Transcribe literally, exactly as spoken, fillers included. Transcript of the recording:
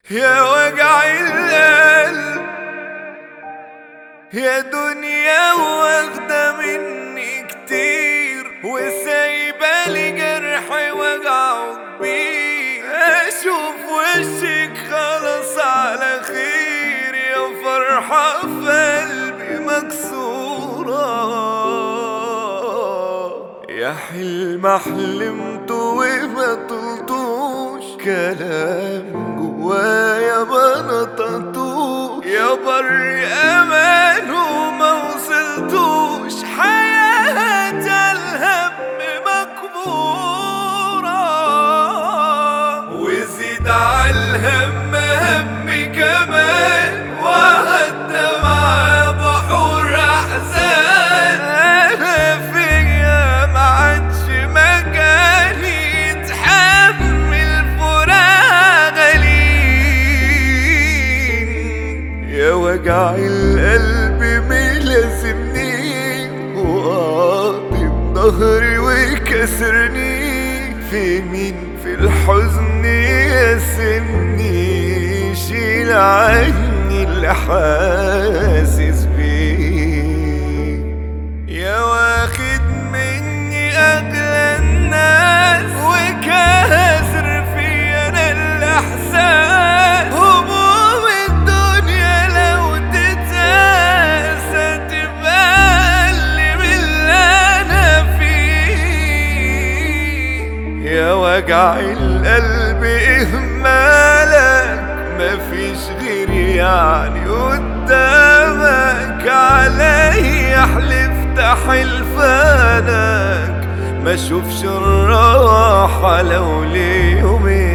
يا وجع القلب يا دنيا واخدة مني كتير وسايبالي جرح وجعه كبير. اشوف وشك خلاص على خير يا فرحة في قلبي مكسورة، يا حلم حلمته وما طلتوش، كلام جوايا ما نطقتوش، يا بر امان وما وصلتوش، حياة الهم مكبورة وزيد عالهم همي كمان وهدى مع بحور احزان. انا فيا ما عادش مكاني يتحمل فراق غليل، يا وجع القلب ملازمني وقاطي بظهري وكسرني، في مين في الحزن يسني، شيل عني اللي حاسس بيه، يا واخد مني اغلى الناس وكاسر في انا الاحساس. هموم الدنيا لو تتقاسى تبقى اقل من اللي انا فيه، يا وجع القلب اهمالك مفيش غيري يعني قدامك، عليا حلفت حلفانك ما اشوفش الراحة لو ليومين.